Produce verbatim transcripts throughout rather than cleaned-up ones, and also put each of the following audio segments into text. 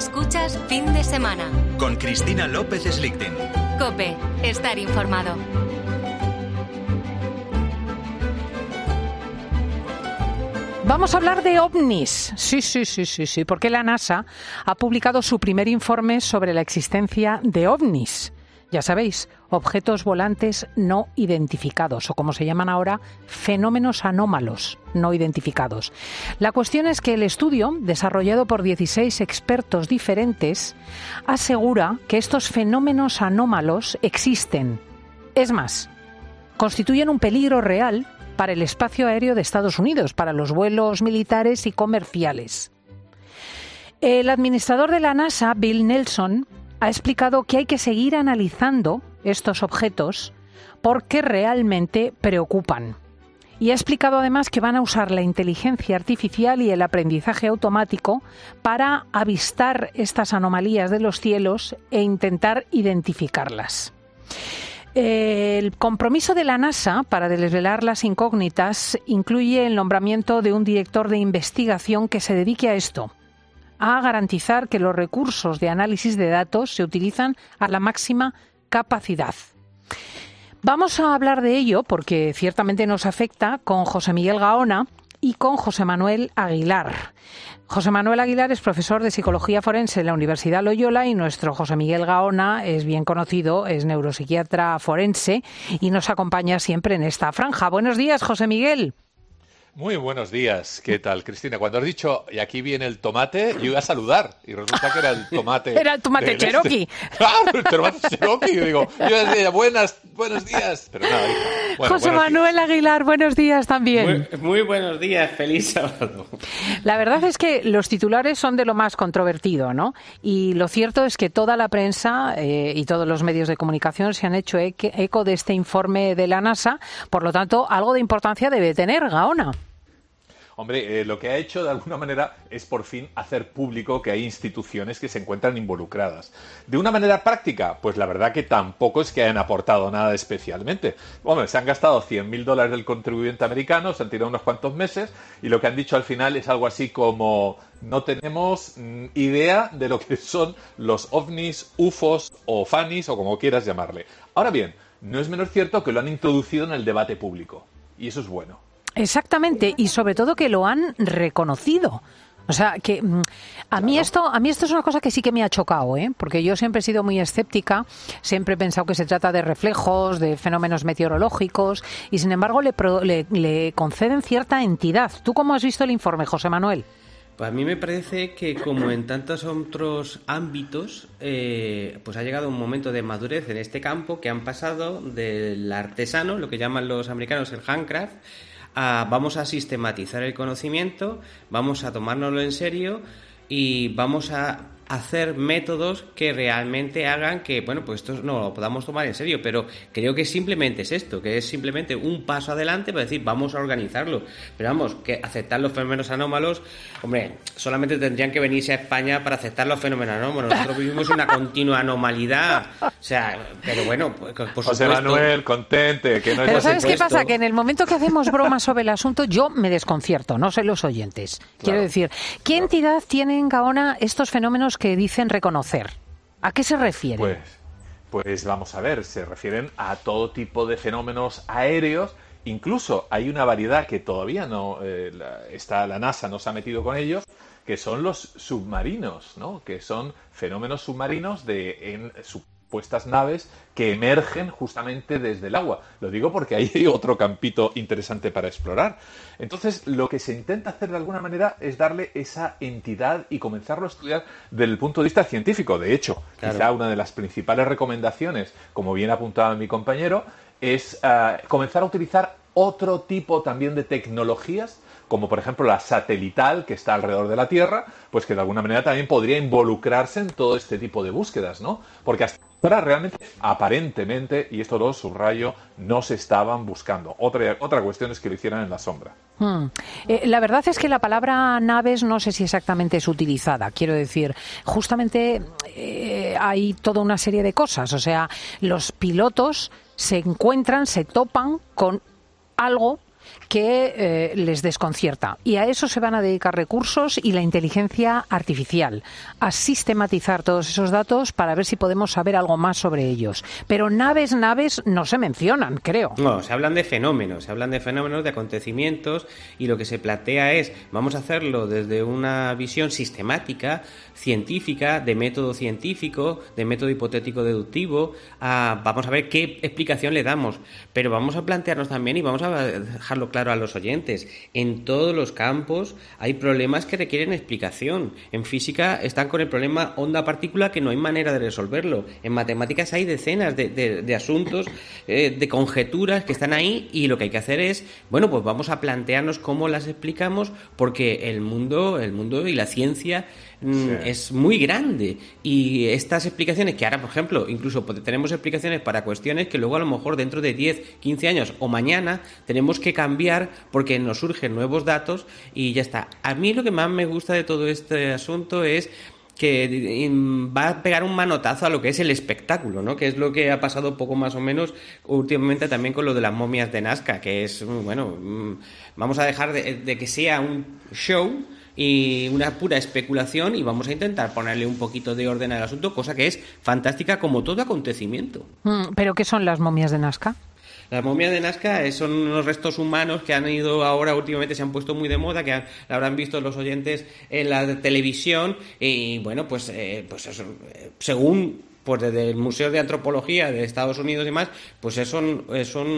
Escuchas Fin de Semana. Con Cristina López Slichting. COPE. Estar informado. Vamos a hablar de ovnis. Sí, sí, sí, sí, sí, porque la NASA ha publicado su primer informe sobre la existencia de ovnis. Ya sabéis, objetos volantes no identificados, o como se llaman ahora, fenómenos anómalos no identificados. La cuestión es que el estudio, desarrollado por dieciséis expertos diferentes, asegura que estos fenómenos anómalos existen. Es más, constituyen un peligro real para el espacio aéreo de Estados Unidos, para los vuelos militares y comerciales. El administrador de la NASA, Bill Nelson, ha explicado que hay que seguir analizando estos objetos porque realmente preocupan. Y ha explicado además que van a usar la inteligencia artificial y el aprendizaje automático para avistar estas anomalías de los cielos e intentar identificarlas. El compromiso de la NASA para desvelar las incógnitas incluye el nombramiento de un director de investigación que se dedique a esto, a garantizar que los recursos de análisis de datos se utilizan a la máxima capacidad. Vamos a hablar de ello porque ciertamente nos afecta con José Miguel Gaona y con José Manuel Aguilar. José Manuel Aguilar es profesor de Psicología Forense en la Universidad Loyola y nuestro José Miguel Gaona es bien conocido, es neuropsiquiatra forense y nos acompaña siempre en esta franja. Buenos días, José Miguel. Muy buenos días. ¿Qué tal, Cristina? Cuando has dicho, y aquí viene el tomate, yo iba a saludar y resulta que era el tomate... Era el tomate Cherokee. Este. Claro, el tomate Cherokee. Yo digo, yo decía, buenas, buenos días. Pero nada, hija. Bueno, José Manuel días. Aguilar, buenos días también. Muy, muy buenos días, feliz sábado. La verdad es que los titulares son de lo más controvertido, ¿no? Y lo cierto es que toda la prensa eh, y todos los medios de comunicación se han hecho eco de este informe de la NASA. Por lo tanto, algo de importancia debe tener, Gaona. Hombre, eh, lo que ha hecho de alguna manera es por fin hacer público que hay instituciones que se encuentran involucradas. De una manera práctica, pues la verdad que tampoco es que hayan aportado nada especialmente. Hombre, se han gastado cien mil dólares del contribuyente americano, se han tirado unos cuantos meses y lo que han dicho al final es algo así como no tenemos mm, idea de lo que son los ovnis, U F Os o FANIs o como quieras llamarle. Ahora bien, no es menos cierto que lo han introducido en el debate público y eso es bueno. Exactamente, y sobre todo que lo han reconocido. O sea, que a mí esto a mí esto es una cosa que sí que me ha chocado, ¿eh? Porque yo siempre he sido muy escéptica, siempre he pensado que se trata de reflejos, de fenómenos meteorológicos, y sin embargo le, pro, le, le conceden cierta entidad. ¿Tú cómo has visto el informe, José Manuel? Pues a mí me parece que, como en tantos otros ámbitos, eh, pues ha llegado un momento de madurez en este campo que han pasado del artesano, lo que llaman los americanos el handcraft, a vamos a sistematizar el conocimiento, vamos a tomárnoslo en serio y vamos a hacer métodos que realmente hagan que, bueno, pues esto no lo podamos tomar en serio, pero creo que simplemente es esto, que es simplemente un paso adelante para decir, vamos a organizarlo. Pero vamos, que aceptar los fenómenos anómalos, hombre, solamente tendrían que venirse a España para aceptar los fenómenos anómalos. Nosotros vivimos una continua anormalidad, o sea, pero bueno, pues, por supuesto. José Manuel, contente, que no es. Pero ¿sabes qué pasa? Que en el momento que hacemos bromas sobre el asunto, yo me desconcierto, no sé los oyentes. Claro. Quiero decir, ¿qué claro. entidad tienen, Gaona, estos fenómenos que dicen reconocer? ¿A qué se refieren? Pues, pues vamos a ver, se refieren a todo tipo de fenómenos aéreos. Incluso hay una variedad que todavía no eh, la, está, la NASA no se ha metido con ellos, que son los submarinos, ¿no? Que son fenómenos submarinos de en supuestas naves que emergen justamente desde el agua. Lo digo porque ahí hay otro campito interesante para explorar. Entonces, lo que se intenta hacer de alguna manera es darle esa entidad y comenzarlo a estudiar desde el punto de vista científico. De hecho, claro. quizá una de las principales recomendaciones, como bien apuntaba mi compañero, es uh, comenzar a utilizar otro tipo también de tecnologías, como por ejemplo la satelital que está alrededor de la Tierra, pues que de alguna manera también podría involucrarse en todo este tipo de búsquedas, ¿no? Porque hasta ahora realmente, aparentemente, y esto lo subrayo, no se estaban buscando. Otra, otra cuestión es que lo hicieran en la sombra. Hmm. Eh, la verdad es que la palabra naves no sé si exactamente es utilizada. Quiero decir, justamente eh, hay toda una serie de cosas. O sea, los pilotos se encuentran, se topan con algo que eh, les desconcierta. Y a eso se van a dedicar recursos y la inteligencia artificial, a sistematizar todos esos datos para ver si podemos saber algo más sobre ellos. Pero naves, naves no se mencionan, creo. No, se hablan de fenómenos, se hablan de fenómenos, de acontecimientos, y lo que se plantea es, vamos a hacerlo desde una visión sistemática, científica, de método científico, de método hipotético deductivo, a, vamos a ver qué explicación le damos, pero vamos a plantearnos también, y vamos a dejarlo claro a los oyentes, en todos los campos hay problemas que requieren explicación. En física están con el problema onda-partícula, que no hay manera de resolverlo. En matemáticas hay decenas de, de, de asuntos, eh, de conjeturas que están ahí, y lo que hay que hacer es, bueno, pues vamos a plantearnos cómo las explicamos, porque el mundo, el mundo y la ciencia sí. es muy grande, y estas explicaciones que ahora, por ejemplo, incluso tenemos explicaciones para cuestiones que luego a lo mejor dentro de diez, quince años o mañana tenemos que cambiar porque nos surgen nuevos datos y ya está. A mí lo que más me gusta de todo este asunto es que va a pegar un manotazo a lo que es el espectáculo, ¿no? Que es lo que ha pasado poco más o menos últimamente también con lo de las momias de Nazca, que es, bueno, vamos a dejar de, de que sea un show y una pura especulación, y vamos a intentar ponerle un poquito de orden al asunto, cosa que es fantástica como todo acontecimiento. ¿Pero qué son las momias de Nazca? Las momias de Nazca son unos restos humanos que han ido ahora, últimamente se han puesto muy de moda, que han, habrán visto los oyentes en la televisión, y bueno, pues, eh, pues eso, según pues desde el Museo de Antropología de Estados Unidos y demás, pues son, son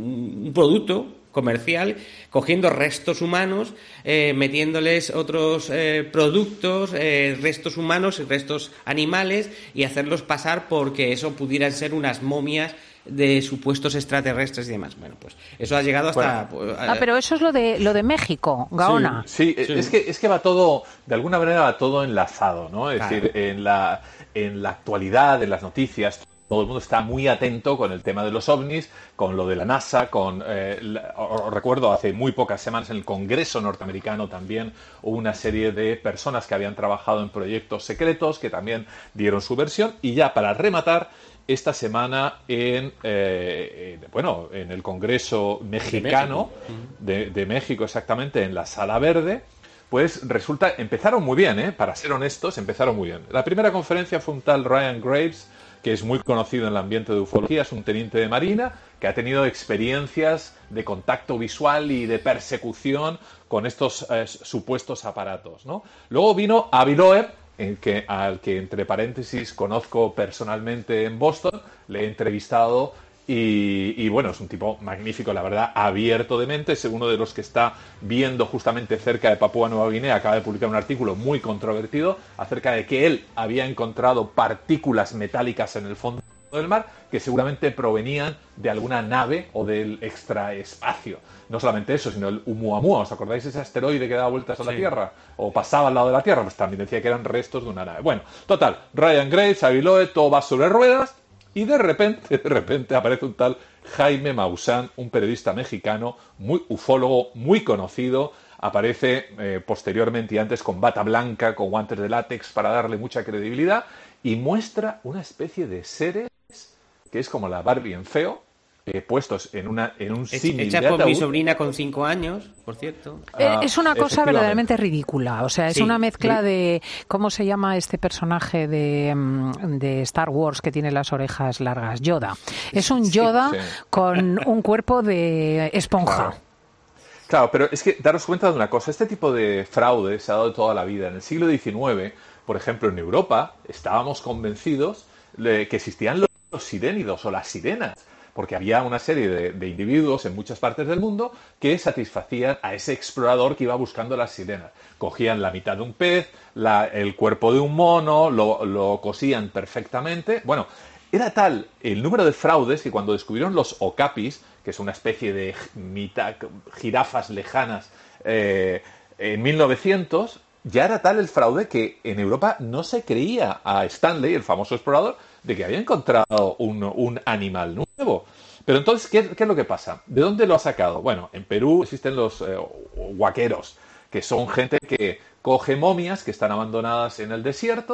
un producto comercial, cogiendo restos humanos, eh, metiéndoles otros eh, productos, eh, restos humanos y restos animales, y hacerlos pasar porque eso pudieran ser unas momias de supuestos extraterrestres y demás. Bueno, pues eso ha llegado hasta... Bueno. Ah, pero eso es lo de lo de México, Gaona. Sí, sí, sí. Es que es que va todo, de alguna manera va todo enlazado, ¿no? Es claro. decir, en la en la actualidad, en las noticias, todo el mundo está muy atento con el tema de los ovnis, con lo de la NASA, con eh, la, os recuerdo hace muy pocas semanas en el Congreso norteamericano también hubo una serie de personas que habían trabajado en proyectos secretos que también dieron su versión. Y ya para rematar, esta semana en eh, en, bueno en el Congreso mexicano de México. De, de México, exactamente, en la Sala Verde, pues resulta, empezaron muy bien, ¿eh? Para ser honestos, empezaron muy bien. La primera conferencia fue un tal Ryan Graves, que es muy conocido en el ambiente de ufología, es un teniente de marina que ha tenido experiencias de contacto visual y de persecución con estos eh, supuestos aparatos, ¿no? Luego vino Avi Loeb, en que, al que entre paréntesis conozco personalmente en Boston, le he entrevistado y, y bueno, es un tipo magnífico, la verdad, abierto de mente, es uno de los que está viendo justamente cerca de Papúa Nueva Guinea, acaba de publicar un artículo muy controvertido acerca de que él había encontrado partículas metálicas en el fondo del mar que seguramente provenían de alguna nave o del extraespacio. No solamente eso, sino el Oumuamua. ¿Os acordáis de ese asteroide que daba vueltas a la sí. Tierra? O pasaba al lado de la Tierra, pues también decía que eran restos de una nave. Bueno, total, Ryan Graves, Avi Loeb, todo va sobre ruedas, y de repente, de repente aparece un tal Jaime Maussan, un periodista mexicano, muy ufólogo, muy conocido. Aparece eh, posteriormente y antes con bata blanca, con guantes de látex para darle mucha credibilidad, y muestra una especie de seres que es como la Barbie en feo, eh, puestos en una en un símil hecha de ataúd. Por mi sobrina con cinco años, por cierto. Eh, es una cosa verdaderamente ridícula. O sea, es sí. una mezcla de... ¿Cómo se llama este personaje de, de Star Wars que tiene las orejas largas? Yoda. Es un Yoda sí, sí. con un cuerpo de esponja. Claro. Claro, pero es que daros cuenta de una cosa. Este tipo de fraude se ha dado toda la vida. En el siglo diecinueve, por ejemplo, en Europa, estábamos convencidos de que existían los los sirénidos o las sirenas, porque había una serie de, de individuos en muchas partes del mundo que satisfacían a ese explorador que iba buscando las sirenas. Cogían la mitad de un pez, la, el cuerpo de un mono, lo, lo cosían perfectamente. Bueno, era tal el número de fraudes que cuando descubrieron los okapis, que es una especie de mitad, jirafas lejanas, eh, en mil novecientos, ya era tal el fraude que en Europa no se creía a Stanley, el famoso explorador, de que había encontrado un, un animal nuevo. Pero entonces, ¿qué, ¿qué es lo que pasa? ¿De dónde lo ha sacado? Bueno, en Perú existen los eh, huaqueros, que son gente que coge momias que están abandonadas en el desierto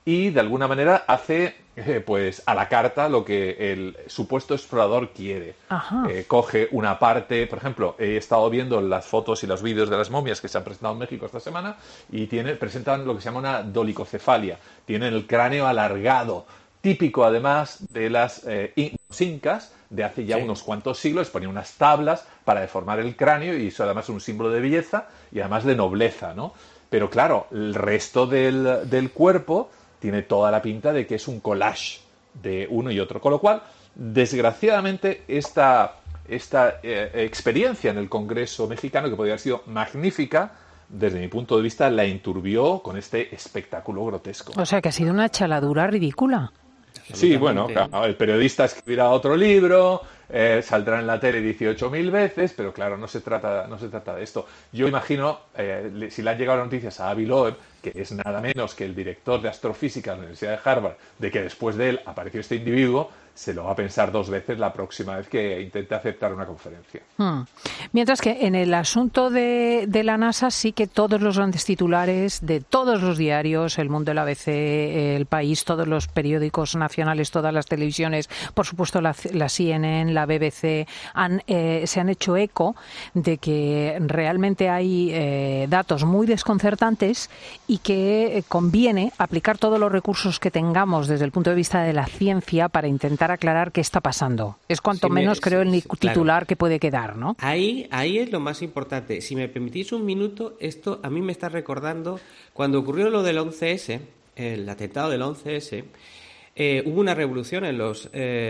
y de alguna manera hace eh, pues a la carta lo que el supuesto explorador quiere. Eh, coge una parte, por ejemplo, he estado viendo las fotos y los vídeos de las momias que se han presentado en México esta semana y tiene, presentan lo que se llama una dolicocefalia. Tienen el cráneo alargado, típico además de las eh, incas de hace ya sí. unos cuantos siglos. Ponían unas tablas para deformar el cráneo y eso además es un símbolo de belleza y además de nobleza, ¿no? Pero claro, el resto del, del cuerpo tiene toda la pinta de que es un collage de uno y otro. Con lo cual, desgraciadamente, esta, esta eh, experiencia en el Congreso mexicano, que podría haber sido magnífica, desde mi punto de vista, la enturbió con este espectáculo grotesco. O sea, que ha sido una chaladura ridícula. Sí, bueno, claro, el periodista escribirá otro libro, eh, saldrá en la tele dieciocho mil veces, pero claro, no se trata, no se trata de esto. Yo imagino, eh, si le han llegado las noticias a Avi Loeb, que es nada menos que el director de astrofísica de la Universidad de Harvard, de que después de él apareció este individuo, se lo va a pensar dos veces la próxima vez que intente aceptar una conferencia. Hmm. Mientras que en el asunto de, de la NASA sí que todos los grandes titulares de todos los diarios, El Mundo, el A B C, El País, todos los periódicos nacionales, todas las televisiones, por supuesto la, la C N N, la B B C, han, eh, se han hecho eco de que realmente hay eh, datos muy desconcertantes y que conviene aplicar todos los recursos que tengamos desde el punto de vista de la ciencia para intentar aclarar qué está pasando. Es cuanto sí, menos, me, creo, el sí, titular claro. que puede quedar, ¿no? Ahí, ahí es lo más importante. Si me permitís un minuto, esto a mí me está recordando cuando ocurrió lo del once ese, el atentado del once ese, eh, hubo una revolución en los eh,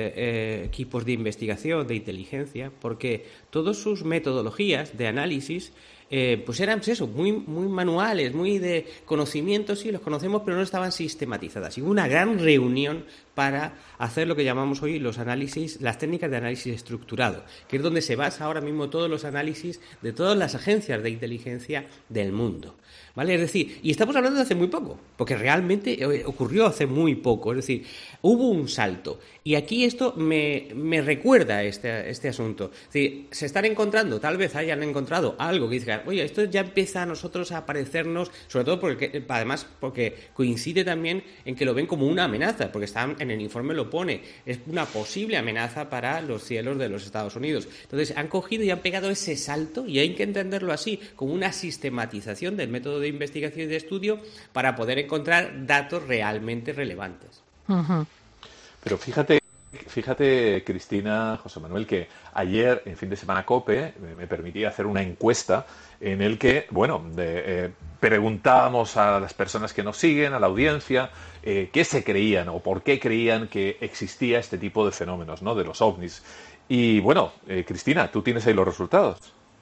eh, equipos de investigación, de inteligencia, porque todas sus metodologías de análisis Eh, pues eran pues eso, muy, muy manuales, muy de conocimientos, sí, los conocemos, pero no estaban sistematizadas. Y hubo una gran reunión para hacer lo que llamamos hoy los análisis, las técnicas de análisis estructurado, que es donde se basa ahora mismo todos los análisis de todas las agencias de inteligencia del mundo. ¿Vale? Es decir, y estamos hablando de hace muy poco, porque realmente ocurrió hace muy poco, es decir, hubo un salto. Y aquí esto me, me recuerda este, este asunto. Es decir, se están encontrando, tal vez hayan encontrado algo que digan, oye, esto ya empieza a nosotros a parecernos, sobre todo porque, además, porque coincide también en que lo ven como una amenaza, porque están, en el informe lo pone, es una posible amenaza para los cielos de los Estados Unidos. Entonces, han cogido y han pegado ese salto, y hay que entenderlo así, como una sistematización del método de investigación y de estudio para poder encontrar datos realmente relevantes. Uh-huh. Pero fíjate, fíjate, Cristina, José Manuel, que ayer, en fin de semana COPE, me permitía hacer una encuesta en el que, bueno, de, eh, preguntábamos a las personas que nos siguen, a la audiencia, eh, qué se creían o por qué creían que existía este tipo de fenómenos, ¿no?, de los ovnis. Y bueno, eh, Cristina, tú tienes ahí los resultados.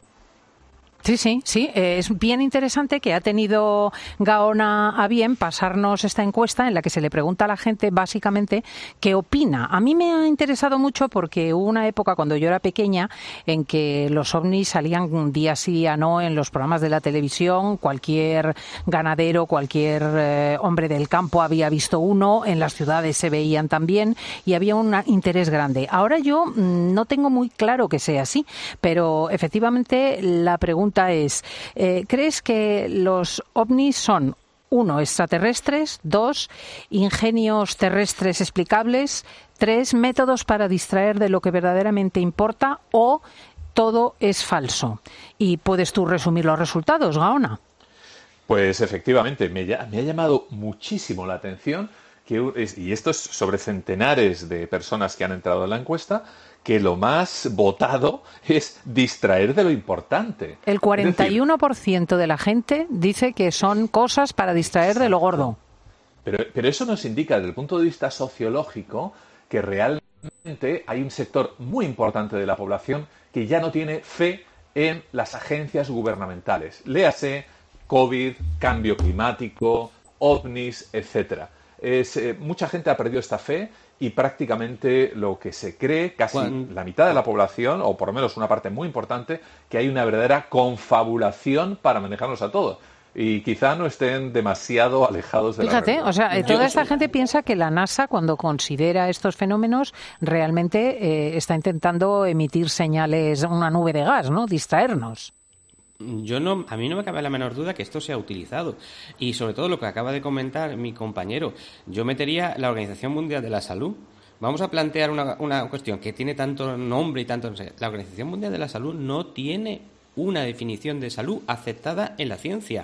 Sí, sí, sí. Es bien interesante que ha tenido Gaona a bien pasarnos esta encuesta en la que se le pregunta a la gente básicamente qué opina. A mí me ha interesado mucho porque hubo una época cuando yo era pequeña en que los ovnis salían un día sí, día no en los programas de la televisión. Cualquier ganadero, cualquier eh, hombre del campo había visto uno. En las ciudades se veían también y había un interés grande. Ahora yo mmm, no tengo muy claro que sea así, pero efectivamente la pregunta es, eh, ¿crees que los ovnis son, uno, extraterrestres, dos, ingenios terrestres explicables, tres, métodos para distraer de lo que verdaderamente importa, o todo es falso? Y puedes tú resumir los resultados, Gaona. Pues efectivamente, me, me ha llamado muchísimo la atención, que, y esto es sobre centenares de personas que han entrado en la encuesta, que lo más votado es distraer de lo importante. El cuarenta y uno por ciento de la gente dice que son cosas para distraer Exacto. de lo gordo. Pero, pero eso nos indica, desde el punto de vista sociológico, que realmente hay un sector muy importante de la población que ya no tiene fe en las agencias gubernamentales. Léase COVID, cambio climático, ovnis, etcétera. Es, eh, mucha gente ha perdido esta fe y prácticamente lo que se cree, casi Juan... la mitad de la población, o por lo menos una parte muy importante, que hay una verdadera confabulación para manejarnos a todos. Y quizá no estén demasiado alejados de Fíjate, la realidad. o sea, toda esta gente piensa que la NASA, cuando considera estos fenómenos, realmente eh, está intentando emitir señales, una nube de gas, ¿no? Distraernos. Yo no, a mí no me cabe la menor duda que esto sea utilizado. Y sobre todo lo que acaba de comentar mi compañero, yo metería la Organización Mundial de la Salud. Vamos a plantear una, una cuestión que tiene tanto nombre y tanto... No sé, la Organización Mundial de la Salud no tiene una definición de salud aceptada en la ciencia.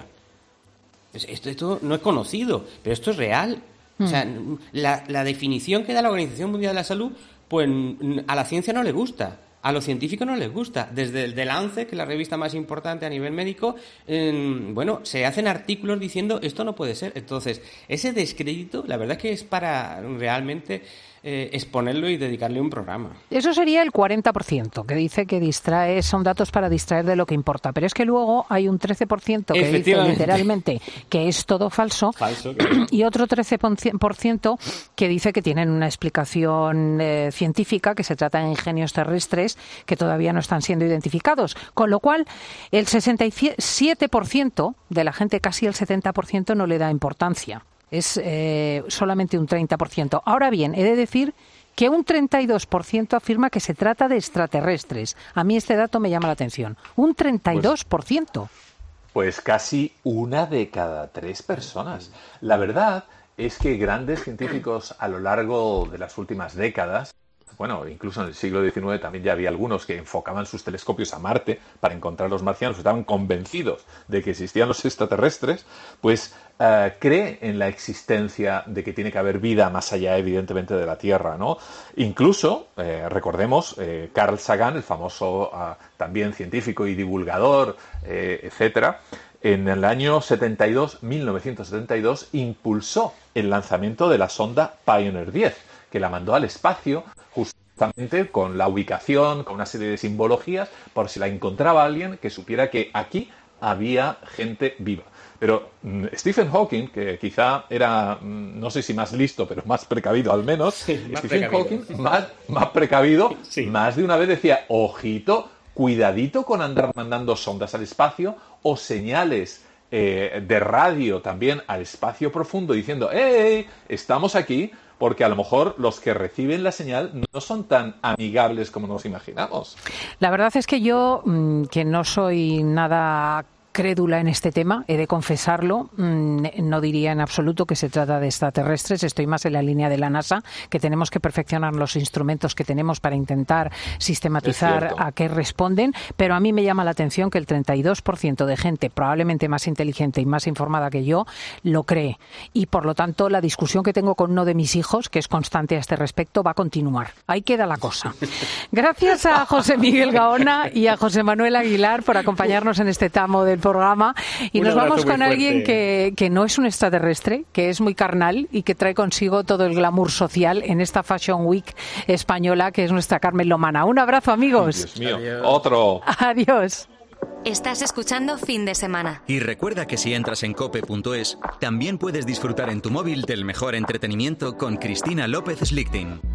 Esto, esto no es conocido, pero esto es real. Mm. O sea, la, la definición que da la Organización Mundial de la Salud, pues a la ciencia no le gusta. A los científicos no les gusta. Desde el The Lancet, que es la revista más importante a nivel médico, eh, bueno, se hacen artículos diciendo esto no puede ser. Entonces, ese descrédito, la verdad es que es para realmente eh, exponerlo y dedicarle un programa. Eso sería el cuarenta por ciento, que dice que distrae, son datos para distraer de lo que importa. Pero es que luego hay un trece por ciento que dice literalmente que es todo falso, falso claro. Y otro trece por ciento que dice que tienen una explicación eh, científica, que se trata de ingenios terrestres que todavía no están siendo identificados. Con lo cual, el sesenta y siete por ciento de la gente, casi el setenta por ciento, no le da importancia. Es eh, solamente un treinta por ciento. Ahora bien, he de decir que un treinta y dos por ciento afirma que se trata de extraterrestres. A mí este dato me llama la atención. Un treinta y dos por ciento. Pues, pues casi una de cada tres personas. La verdad es que grandes científicos a lo largo de las últimas décadas, bueno, incluso en el siglo diecinueve también ya había algunos que enfocaban sus telescopios a Marte para encontrar los marcianos, estaban convencidos de que existían los extraterrestres, pues uh, cree en la existencia de que tiene que haber vida más allá, evidentemente, de la Tierra, ¿no? Incluso, eh, recordemos, eh, Carl Sagan, el famoso uh, también científico y divulgador, eh, etcétera, en el año setenta y dos, mil novecientos setenta y dos, impulsó el lanzamiento de la sonda Pioneer diez, que la mandó al espacio justamente con la ubicación, con una serie de simbologías, por si la encontraba alguien que supiera que aquí había gente viva. Pero mmm, Stephen Hawking, que quizá era, mmm, no sé si más listo, pero más precavido al menos, sí, Stephen Hawking, más, más precavido, sí. Más de una vez decía, ojito, cuidadito con andar mandando sondas al espacio o señales eh, de radio también al espacio profundo diciendo, ¡hey, estamos aquí! Porque a lo mejor los que reciben la señal no son tan amigables como nos imaginamos. La verdad es que yo, que no soy nada crédula en este tema, he de confesarlo, no diría en absoluto que se trata de extraterrestres, estoy más en la línea de la NASA, que tenemos que perfeccionar los instrumentos que tenemos para intentar sistematizar a qué responden, pero a mí me llama la atención que el treinta y dos por ciento de gente probablemente más inteligente y más informada que yo lo cree, y por lo tanto la discusión que tengo con uno de mis hijos, que es constante a este respecto, va a continuar. Ahí queda la cosa. Gracias a José Miguel Gaona y a José Manuel Aguilar por acompañarnos en este tramo del programa, y un nos vamos con alguien que, que no es un extraterrestre, que es muy carnal y que trae consigo todo el glamour social en esta Fashion Week española, que es nuestra Carmen Lomana. Un abrazo, amigos. Dios mío, Adiós. Otro. Adiós. Estás escuchando Fin de Semana. Y recuerda que si entras en cope punto es, también puedes disfrutar en tu móvil del mejor entretenimiento con Cristina López Slichting.